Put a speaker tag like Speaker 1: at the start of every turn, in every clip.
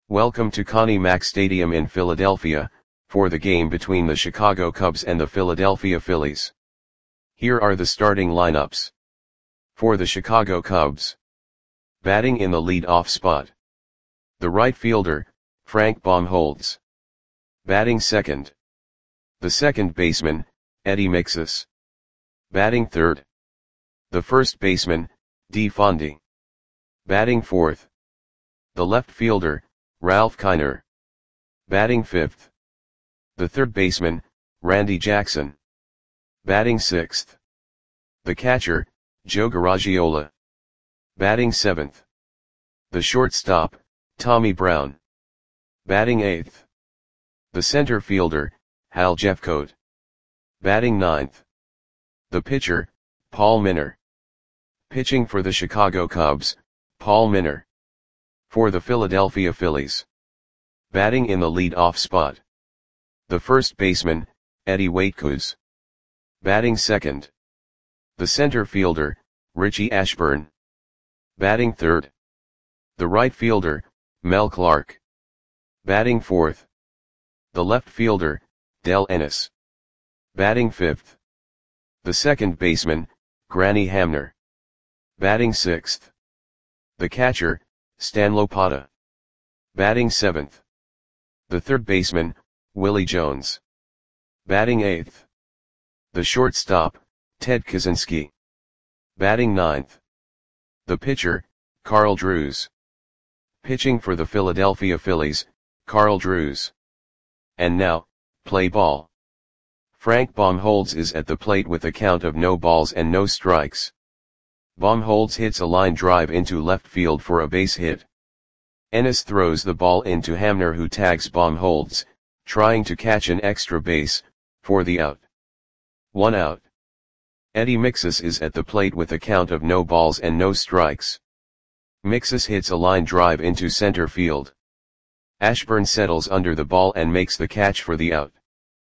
Speaker 1: Welcome to Connie Mack Stadium in Philadelphia, for the game between the Chicago Cubs and the Philadelphia Phillies. Here are the starting lineups. For the Chicago Cubs. Batting in the lead-off spot. The right fielder, Frank Baumholtz. Batting second. The second baseman, Eddie Mixas. Batting third. The first baseman, Dee Fondy. Batting fourth. The left fielder, Ralph Kiner. Batting fifth. The third baseman, Randy Jackson. Batting sixth. The catcher, Joe Garagiola. Batting seventh. The shortstop, Tommy Brown. Batting eighth. The center fielder, Hal Jeffcoat. Batting ninth. The pitcher, Paul Minor. Pitching for the Chicago Cubs, Paul Minor. For the Philadelphia Phillies. Batting in the lead-off spot. The first baseman, Eddie Waitkus. Batting second. The center fielder, Richie Ashburn. Batting third. The right fielder, Mel Clark. Batting fourth. The left fielder, Del Ennis. Batting fifth. The second baseman, Granny Hamner. Batting sixth. The catcher, Stan Lopata. Batting seventh. The third baseman, Willie Jones. Batting eighth. The shortstop, Ted Kaczynski. Batting ninth. The pitcher, Carl Drews. Pitching for the Philadelphia Phillies, Carl Drews. And now, play ball. Frank Baumholtz is at the plate with a count of no balls and no strikes. Baumholtz hits a line drive into left field for a base hit. Ennis throws the ball into Hamner, who tags Baumholtz, trying to catch an extra base, for the out. 1 out. Eddie Mixas is at the plate with a count of no balls and no strikes. Mixas hits a line drive into center field. Ashburn settles under the ball and makes the catch for the out.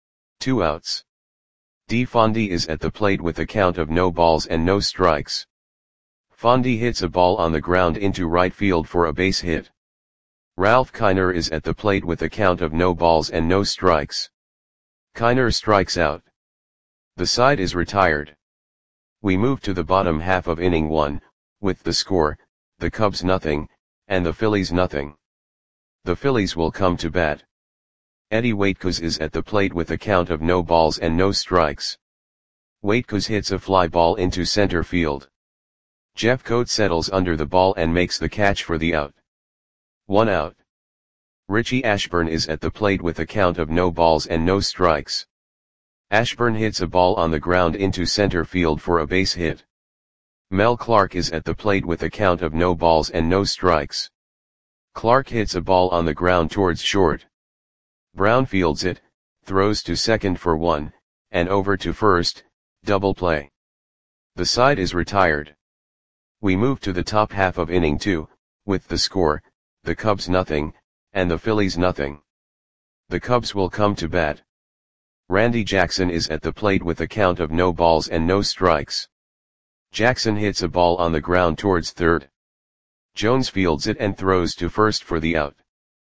Speaker 1: 2 outs. Dee Fondy is at the plate with a count of no balls and no strikes. Fondy hits a ball on the ground into right field for a base hit. Ralph Kiner is at the plate with a count of no balls and no strikes. Kiner strikes out. The side is retired. We move to the bottom half of inning 1, with the score, the Cubs nothing, and the Phillies nothing. The Phillies will come to bat. Eddie Waitkus is at the plate with a count of no balls and no strikes. Waitkus hits a fly ball into center field. Jeffcoat settles under the ball and makes the catch for the out. 1 out. Richie Ashburn is at the plate with a count of no balls and no strikes. Ashburn hits a ball on the ground into center field for a base hit. Mel Clark is at the plate with a count of no balls and no strikes. Clark hits a ball on the ground towards short. Brown fields it, throws to second for 1, and over to first, double play. The side is retired. We move to the top half of inning 2, with the score, the Cubs nothing, and the Phillies nothing. The Cubs will come to bat. Randy Jackson is at the plate with a count of no balls and no strikes. Jackson hits a ball on the ground towards third. Jones fields it and throws to first for the out.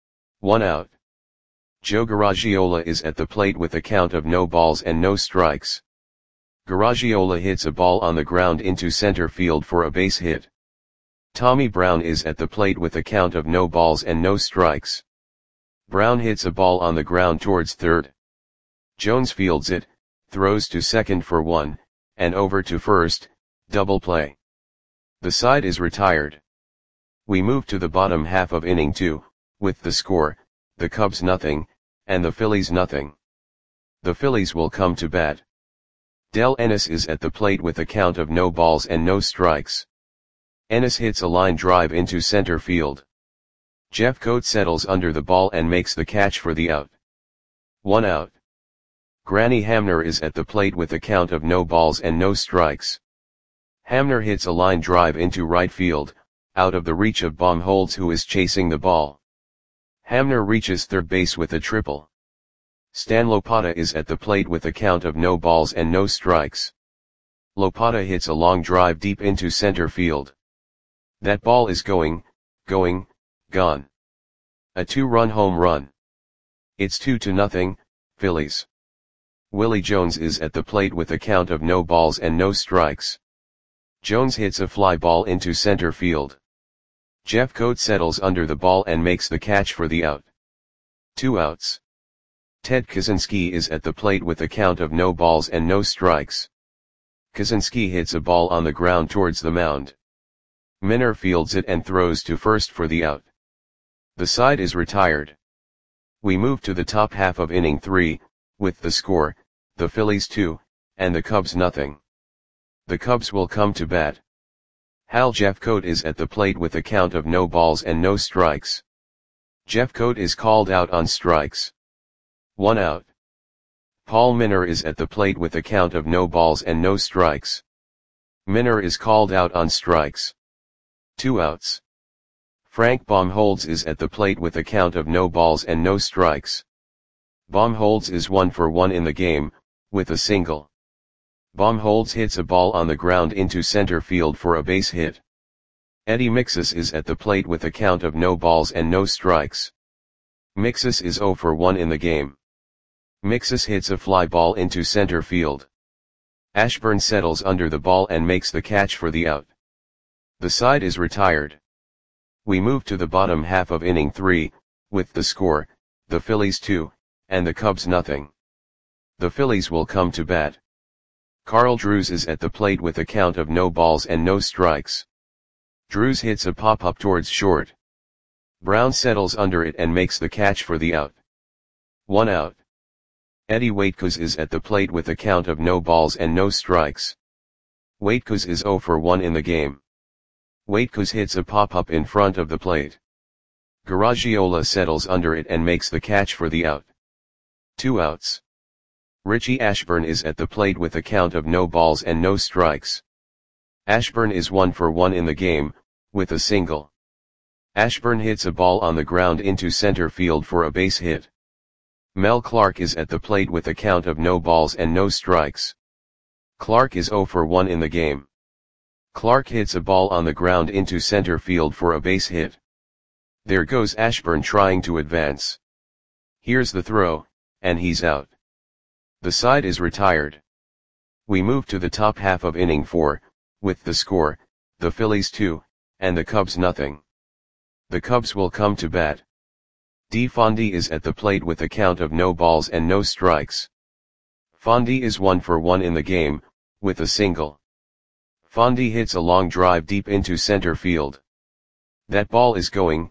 Speaker 1: 1 out. Joe Garagiola is at the plate with a count of no balls and no strikes. Garagiola hits a ball on the ground into center field for a base hit. Tommy Brown is at the plate with a count of no balls and no strikes. Brown hits a ball on the ground towards third. Jones fields it, throws to second for 1, and over to first, double play. The side is retired. We move to the bottom half of inning 2, with the score, the Cubs nothing, and the Phillies nothing. The Phillies will come to bat. Del Ennis is at the plate with a count of no balls and no strikes. Ennis hits a line drive into center field. Jeffcoat settles under the ball and makes the catch for the out. 1 out. Granny Hamner is at the plate with a count of no balls and no strikes. Hamner hits a line drive into right field, out of the reach of Baumholtz, who is chasing the ball. Hamner reaches third base with a triple. Stan Lopata is at the plate with a count of no balls and no strikes. Lopata hits a long drive deep into center field. That ball is gone. A 2-run home run. It's 2-0, Phillies. Willie Jones is at the plate with a count of no balls and no strikes. Jones hits a fly ball into center field. Jeffcoat settles under the ball and makes the catch for the out. 2 outs. Ted Kaczynski is at the plate with a count of no balls and no strikes. Kaczynski hits a ball on the ground towards the mound. Minner fields it and throws to first for the out. The side is retired. We move to the top half of inning 3, with the score, the Phillies 2, and the Cubs nothing. The Cubs will come to bat. Hal Jeffcoat is at the plate with a count of no balls and no strikes. Jeffcoat is called out on strikes. 1 out. Paul Minner is at the plate with a count of no balls and no strikes. Minner is called out on strikes. 2 outs. Frank Baumholtz is at the plate with a count of no balls and no strikes. Baumholtz is 1 for 1 in the game, with a single. Baumholtz hits a ball on the ground into center field for a base hit. Eddie Mixus is at the plate with a count of no balls and no strikes. Mixus is 0 for 1 in the game. Mixus hits a fly ball into center field. Ashburn settles under the ball and makes the catch for the out. The side is retired. We move to the bottom half of inning 3, with the score, the Phillies 2, and the Cubs nothing. The Phillies will come to bat. Carl Drews is at the plate with a count of no balls and no strikes. Drews hits a pop-up towards short. Brown settles under it and makes the catch for the out. 1 out. Eddie Waitkus is at the plate with a count of no balls and no strikes. Waitkus is 0 for 1 in the game. Waitkus hits a pop-up in front of the plate. Garagiola settles under it and makes the catch for the out. 2 outs. Richie Ashburn is at the plate with a count of no balls and no strikes. Ashburn is 1 for 1 in the game, with a single. Ashburn hits a ball on the ground into center field for a base hit. Mel Clark is at the plate with a count of no balls and no strikes. Clark is 0 for 1 in the game. Clark hits a ball on the ground into center field for a base hit. There goes Ashburn trying to advance. Here's the throw, and he's out. The side is retired. We move to the top half of inning 4, with the score, the Phillies 2, and the Cubs nothing. The Cubs will come to bat. D. Fondy is at the plate with a count of no balls and no strikes. Fondy is 1 for 1 in the game, with a single. Fondy hits a long drive deep into center field. That ball is going,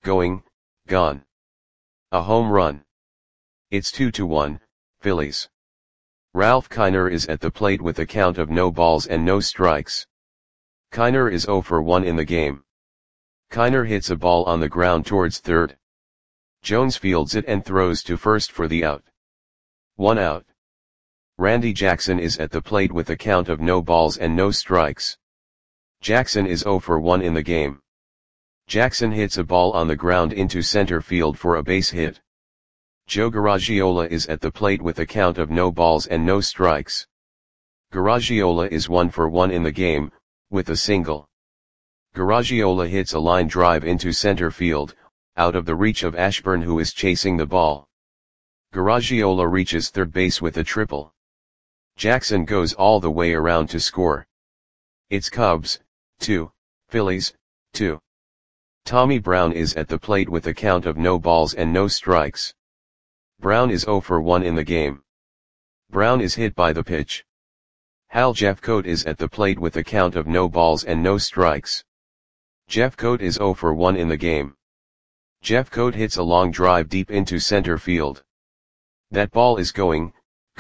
Speaker 1: gone. A home run. It's 2-1, Phillies. Ralph Kiner is at the plate with a count of no balls and no strikes. Kiner is 0 for 1 in the game. Kiner hits a ball on the ground towards third. Jones fields it and throws to first for the out. 1 out. Randy Jackson is at the plate with a count of no balls and no strikes. Jackson is 0 for 1 in the game. Jackson hits a ball on the ground into center field for a base hit. Joe Garagiola is at the plate with a count of no balls and no strikes. Garagiola is 1 for 1 in the game, with a single. Garagiola hits a line drive into center field, out of the reach of Ashburn who is chasing the ball. Garagiola reaches third base with a triple. Jackson goes all the way around to score. It's Cubs, 2, Phillies, 2. Tommy Brown is at the plate with a count of no balls and no strikes. Brown is 0 for 1 in the game. Brown is hit by the pitch. Hal Jeffcoat is at the plate with a count of no balls and no strikes. Jeffcoat is 0 for 1 in the game. Jeffcoat hits a long drive deep into center field. That ball is going,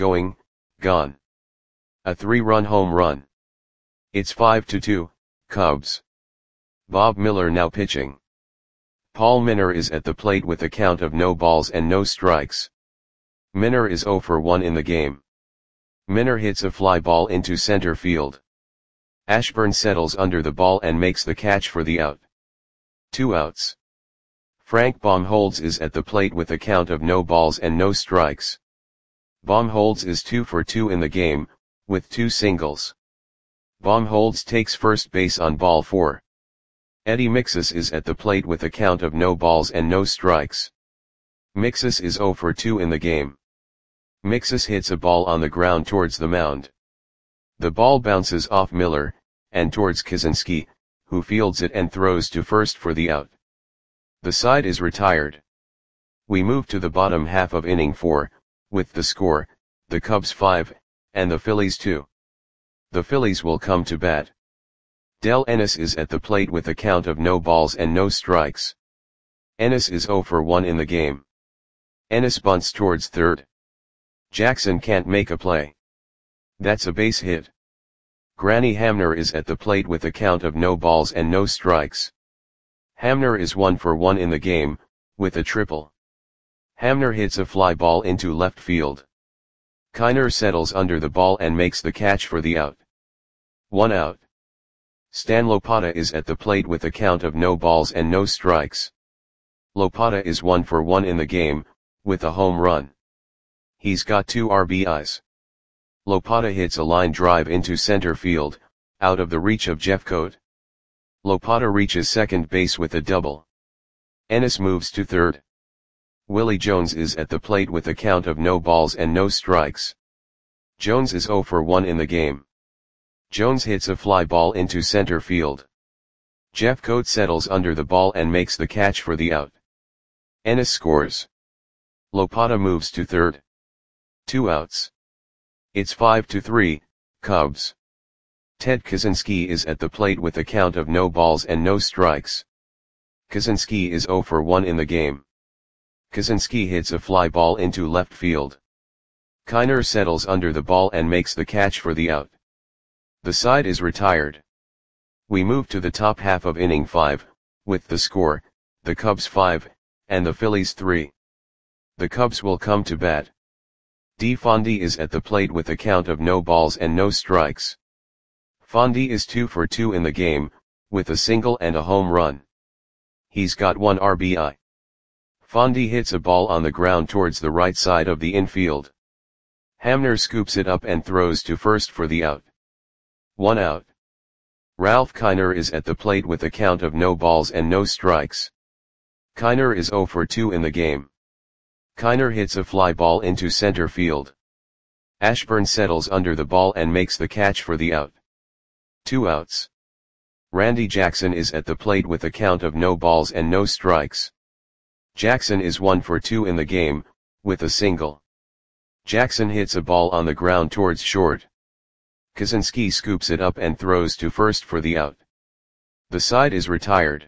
Speaker 1: gone. A 3-run home run. It's 5-2, Cubs. Bob Miller now pitching. Paul Minner is at the plate with a count of no balls and no strikes. Minner is 0 for 1 in the game. Minner hits a fly ball into center field. Ashburn settles under the ball and makes the catch for the out. 2 outs. Frank Baumholtz is at the plate with a count of no balls and no strikes. Baumholtz is 2 for 2 in the game, with 2 singles. Baumholtz takes first base on ball 4. Eddie Mixus is at the plate with a count of no balls and no strikes. Mixus is 0 for 2 in the game. Mixus hits a ball on the ground towards the mound. The ball bounces off Miller, and towards Kaczynski, who fields it and throws to first for the out. The side is retired. We move to the bottom half of inning 4, with the score, the Cubs 5, and the Phillies 2. The Phillies will come to bat. Del Ennis is at the plate with a count of no balls and no strikes. Ennis is 0 for 1 in the game. Ennis bunts towards third. Jackson can't make a play. That's a base hit. Granny Hamner is at the plate with a count of no balls and no strikes. Hamner is 1 for 1 in the game, with a triple. Hamner hits a fly ball into left field. Kiner settles under the ball and makes the catch for the out. 1 out. Stan Lopata is at the plate with a count of no balls and no strikes. Lopata is 1 for 1 in the game, with a home run. He's got 2 RBIs. Lopata hits a line drive into center field, out of the reach of Jeffcoat. Lopata reaches second base with a double. Ennis moves to third. Willie Jones is at the plate with a count of no balls and no strikes. Jones is 0 for 1 in the game. Jones hits a fly ball into center field. Jeffcoat settles under the ball and makes the catch for the out. Ennis scores. Lopata moves to third. 2 outs. It's 5-3, Cubs. Ted Kaczynski is at the plate with a count of no balls and no strikes. Kaczynski is 0 for 1 in the game. Kaczynski hits a fly ball into left field. Kiner settles under the ball and makes the catch for the out. The side is retired. We move to the top half of inning 5, with the score, the Cubs 5, and the Phillies 3. The Cubs will come to bat. D. Fondy is at the plate with a count of no balls and no strikes. Fondy is 2 for 2 in the game, with a single and a home run. He's got 1 RBI. Fondy hits a ball on the ground towards the right side of the infield. Hamner scoops it up and throws to first for the out. 1 out. Ralph Kiner is at the plate with a count of no balls and no strikes. Kiner is 0 for 2 in the game. Kiner hits a fly ball into center field. Ashburn settles under the ball and makes the catch for the out. 2 outs. Randy Jackson is at the plate with a count of no balls and no strikes. Jackson is 1 for 2 in the game, with a single. Jackson hits a ball on the ground towards short. Kaczynski scoops it up and throws to first for the out. The side is retired.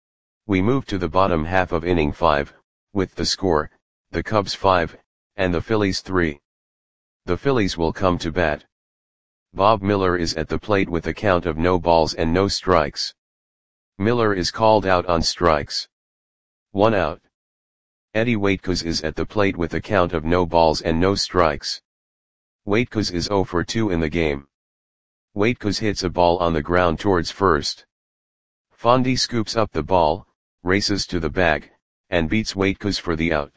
Speaker 1: We move to the bottom half of inning 5, with the score, the Cubs 5, and the Phillies 3. The Phillies will come to bat. Bob Miller is at the plate with a count of no balls and no strikes. Miller is called out on strikes. 1 out. Eddie Waitkos is at the plate with a count of no balls and no strikes. Waitkos is 0 for 2 in the game. Waitkos hits a ball on the ground towards first. Fondy scoops up the ball, races to the bag, and beats Waitkos for the out.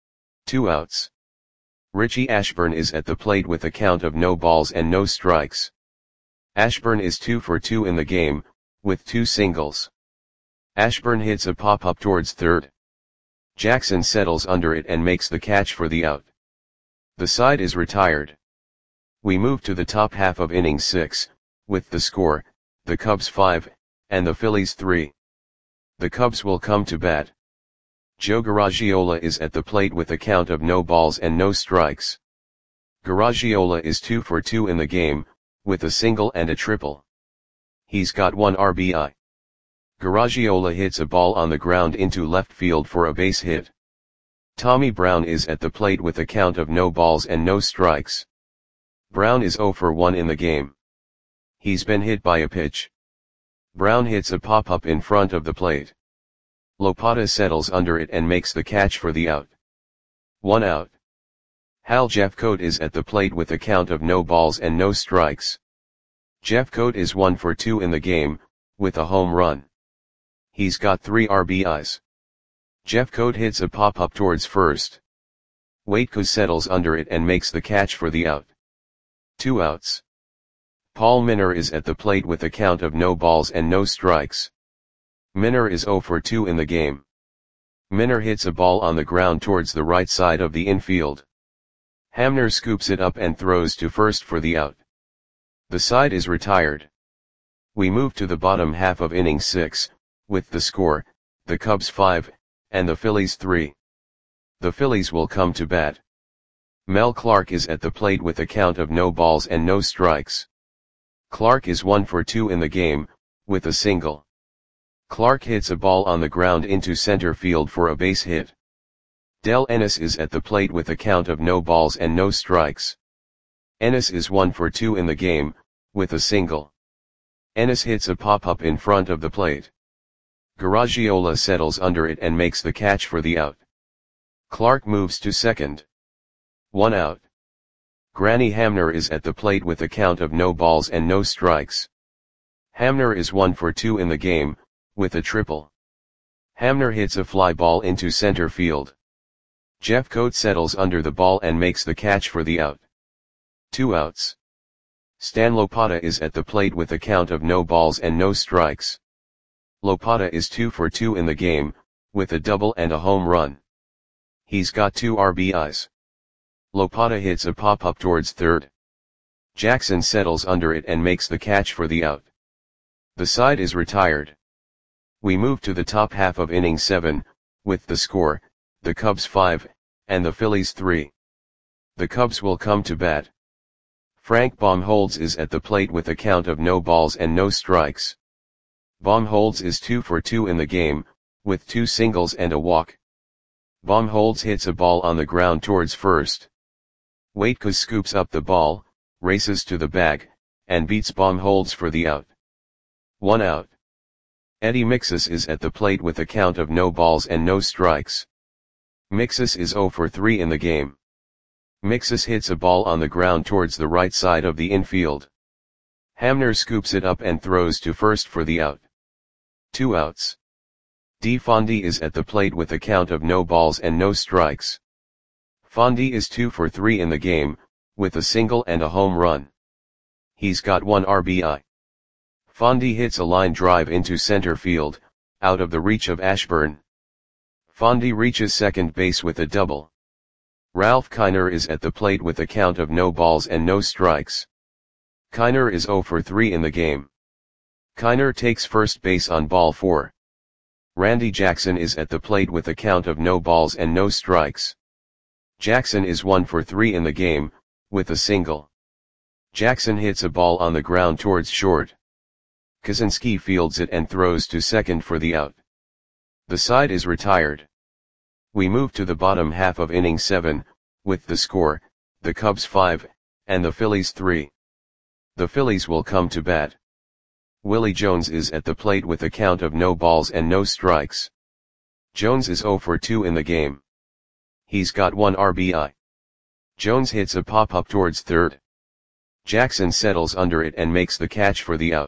Speaker 1: 2 outs. Richie Ashburn is at the plate with a count of no balls and no strikes. Ashburn is 2 for 2 in the game, with 2 singles. Ashburn hits a pop-up towards third. Jackson settles under it and makes the catch for the out. The side is retired. We move to the top half of inning 6, with the score, the Cubs 5, and the Phillies 3. The Cubs will come to bat. Joe Garagiola is at the plate with a count of no balls and no strikes. Garagiola is 2 for 2 in the game, with a single and a triple. He's got 1 RBI. Garagiola hits a ball on the ground into left field for a base hit. Tommy Brown is at the plate with a count of no balls and no strikes. Brown is 0 for 1 in the game. He's been hit by a pitch. Brown hits a pop-up in front of the plate. Lopata settles under it and makes the catch for the out. 1 out. Hal Jeffcoat is at the plate with a count of no balls and no strikes. Jeffcoat is 1 for 2 in the game, with a home run. He's got 3 RBIs. Jeffcoat hits a pop-up towards first. Waitkos settles under it and makes the catch for the out. 2 outs. Paul Minor is at the plate with a count of no balls and no strikes. Minner is 0 for 2 in the game. Minner hits a ball on the ground towards the right side of the infield. Hamner scoops it up and throws to first for the out. The side is retired. We move to the bottom half of inning 6, with the score, the Cubs 5, and the Phillies 3. The Phillies will come to bat. Mel Clark is at the plate with a count of no balls and no strikes. Clark is 1 for 2 in the game, with a single. Clark hits a ball on the ground into center field for a base hit. Del Ennis is at the plate with a count of no balls and no strikes. Ennis is 1 for 2 in the game, with a single. Ennis hits a pop-up in front of the plate. Garagiola settles under it and makes the catch for the out. Clark moves to second. 1 out. Granny Hamner is at the plate with a count of no balls and no strikes. Hamner is 1 for 2 in the game, with a triple. Hamner hits a fly ball into center field. Jeffcoat settles under the ball and makes the catch for the out. 2 outs. Stan Lopata is at the plate with a count of no balls and no strikes. Lopata is 2 for 2 in the game, with a double and a home run. He's got 2 RBIs. Lopata hits a pop-up towards third. Jackson settles under it and makes the catch for the out. The side is retired. We move to the top half of inning 7, with the score, the Cubs 5, and the Phillies 3. The Cubs will come to bat. Frank Baumholtz is at the plate with a count of no balls and no strikes. Baumholtz is 2 for 2 in the game, with 2 singles and a walk. Baumholtz hits a ball on the ground towards first. Waitkus scoops up the ball, races to the bag, and beats Baumholtz for the out. 1 out. Eddie Mixus is at the plate with a count of no balls and no strikes. Mixus is 0 for 3 in the game. Mixus hits a ball on the ground towards the right side of the infield. Hamner scoops it up and throws to first for the out. 2 outs. D. Fondy is at the plate with a count of no balls and no strikes. Fondy is 2 for 3 in the game, with a single and a home run. He's got 1 RBI. Fondy hits a line drive into center field, out of the reach of Ashburn. Fondy reaches second base with a double. Ralph Kiner is at the plate with a count of no balls and no strikes. Kiner is 0 for 3 in the game. Kiner takes first base on ball 4. Randy Jackson is at the plate with a count of no balls and no strikes. Jackson is 1 for 3 in the game, with a single. Jackson hits a ball on the ground towards short. Kaczynski fields it and throws to second for the out. The side is retired. We move to the bottom half of inning 7, with the score, the Cubs 5, and the Phillies 3. The Phillies will come to bat. Willie Jones is at the plate with a count of no balls and no strikes. Jones is 0 for 2 in the game. He's got 1 RBI. Jones hits a pop-up towards third. Jackson settles under it and makes the catch for the out.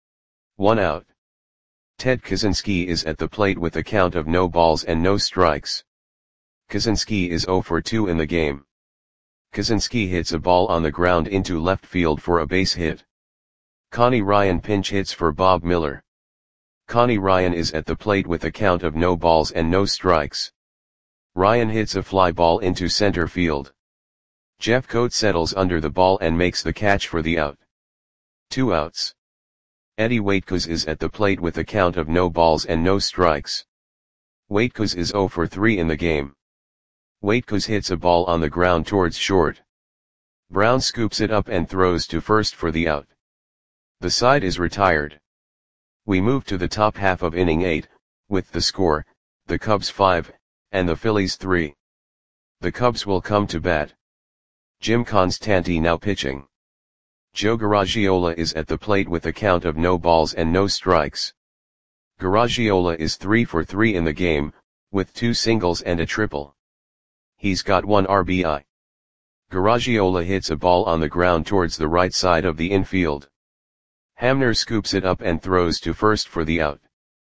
Speaker 1: 1 out. Ted Kaczynski is at the plate with a count of no balls and no strikes. Kaczynski is 0 for 2 in the game. Kaczynski hits a ball on the ground into left field for a base hit. Connie Ryan pinch hits for Bob Miller. Connie Ryan is at the plate with a count of no balls and no strikes. Ryan hits a fly ball into center field. Jeffcoat settles under the ball and makes the catch for the out. 2 outs. Eddie Waitkus is at the plate with a count of no balls and no strikes. Waitkus is 0 for 3 in the game. Waitkus hits a ball on the ground towards short. Brown scoops it up and throws to first for the out. The side is retired. We move to the top half of inning 8, with the score, the Cubs 5, and the Phillies 3. The Cubs will come to bat. Jim Constanti now pitching. Joe Garagiola is at the plate with a count of no balls and no strikes. Garagiola is 3 for 3 in the game, with 2 singles and a triple. He's got 1 RBI. Garagiola hits a ball on the ground towards the right side of the infield. Hamner scoops it up and throws to first for the out.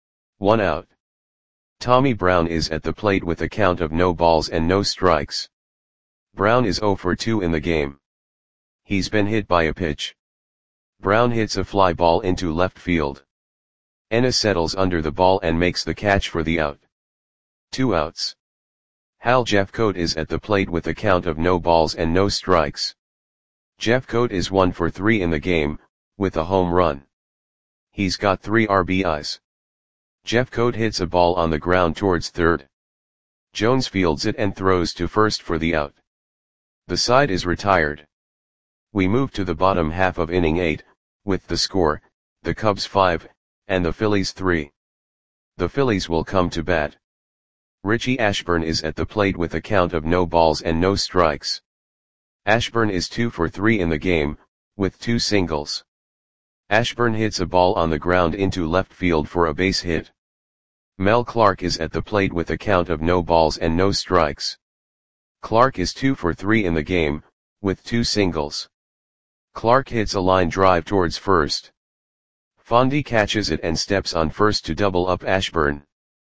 Speaker 1: 1 out. Tommy Brown is at the plate with a count of no balls and no strikes. Brown is 0 for 2 in the game. He's been hit by a pitch. Brown hits a fly ball into left field. Ennis settles under the ball and makes the catch for the out. 2 outs. Hal Jeffcoat is at the plate with a count of no balls and no strikes. Jeffcoat is 1 for 3 in the game, with a home run. He's got 3 RBIs. Jeffcoat hits a ball on the ground towards third. Jones fields it and throws to first for the out. The side is retired. We move to the bottom half of inning 8, with the score, the Cubs 5, and the Phillies 3. The Phillies will come to bat. Richie Ashburn is at the plate with a count of no balls and no strikes. Ashburn is 2 for 3 in the game, with 2 singles. Ashburn hits a ball on the ground into left field for a base hit. Mel Clark is at the plate with a count of no balls and no strikes. Clark is 2 for 3 in the game, with 2 singles. Clark hits a line drive towards first. Fondy catches it and steps on first to double up Ashburn.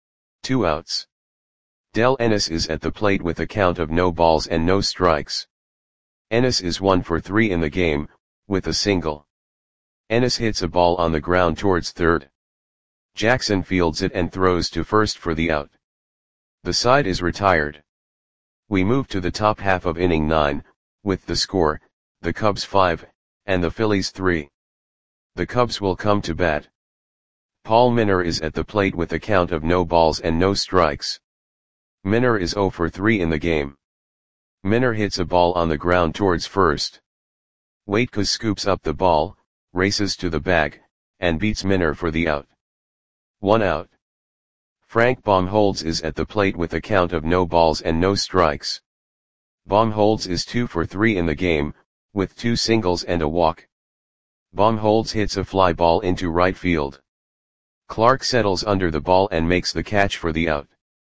Speaker 1: 2 outs. Del Ennis is at the plate with a count of no balls and no strikes. Ennis is 1 for 3 in the game, with a single. Ennis hits a ball on the ground towards third. Jackson fields it and throws to first for the out. The side is retired. We move to the top half of inning 9, with the score, the Cubs 5, and the Phillies 3. The Cubs will come to bat. Paul Minner is at the plate with a count of no balls and no strikes. Minner is 0 for 3 in the game. Minner hits a ball on the ground towards first. Waitkus scoops up the ball, races to the bag, and beats Minner for the out. 1 out. Frank Baumholtz is at the plate with a count of no balls and no strikes. Baumholtz is 2 for 3 in the game, with 2 singles and a walk. Baumholtz hits a fly ball into right field. Clark settles under the ball and makes the catch for the out.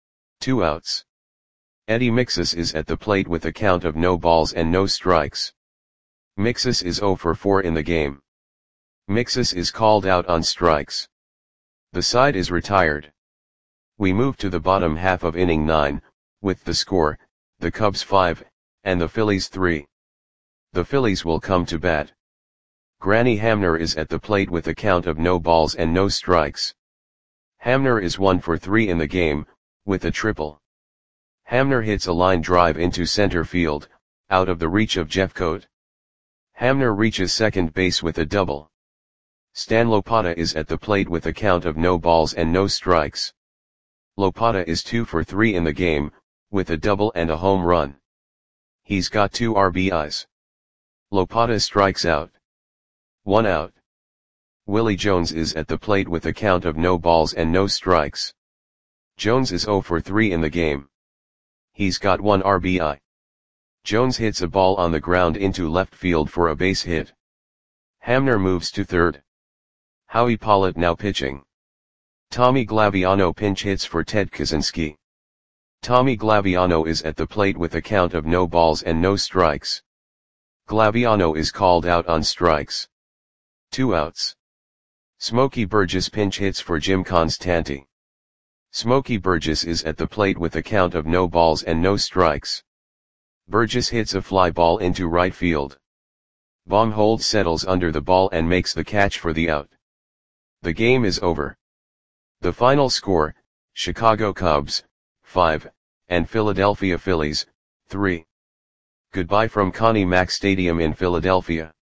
Speaker 1: 2 outs. Eddie Mixus is at the plate with a count of no balls and no strikes. Mixus is 0 for 4 in the game. Mixus is called out on strikes. The side is retired. We move to the bottom half of inning 9, with the score, the Cubs 5, and the Phillies 3. The Phillies will come to bat. Granny Hamner is at the plate with a count of no balls and no strikes. Hamner is 1 for 3 in the game, with a triple. Hamner hits a line drive into center field, out of the reach of Jeffcoat. Hamner reaches second base with a double. Stan Lopata is at the plate with a count of no balls and no strikes. Lopata is 2 for 3 in the game, with a double and a home run. He's got 2 RBIs. Lopata strikes out. 1 out. Willie Jones is at the plate with a count of no balls and no strikes. Jones is 0 for 3 in the game. He's got 1 RBI. Jones hits a ball on the ground into left field for a base hit. Hamner moves to third. Howie Pollitt now pitching. Tommy Glaviano pinch hits for Ted Kaczynski. Tommy Glaviano is at the plate with a count of no balls and no strikes. Glaviano is called out on strikes. 2 outs. Smokey Burgess pinch hits for Jim Constanti. Smokey Burgess is at the plate with a count of no balls and no strikes. Burgess hits a fly ball into right field. Baumholtz settles under the ball and makes the catch for the out. The game is over. The final score, Chicago Cubs, 5, and Philadelphia Phillies, 3. Goodbye from Connie Mack Stadium in Philadelphia.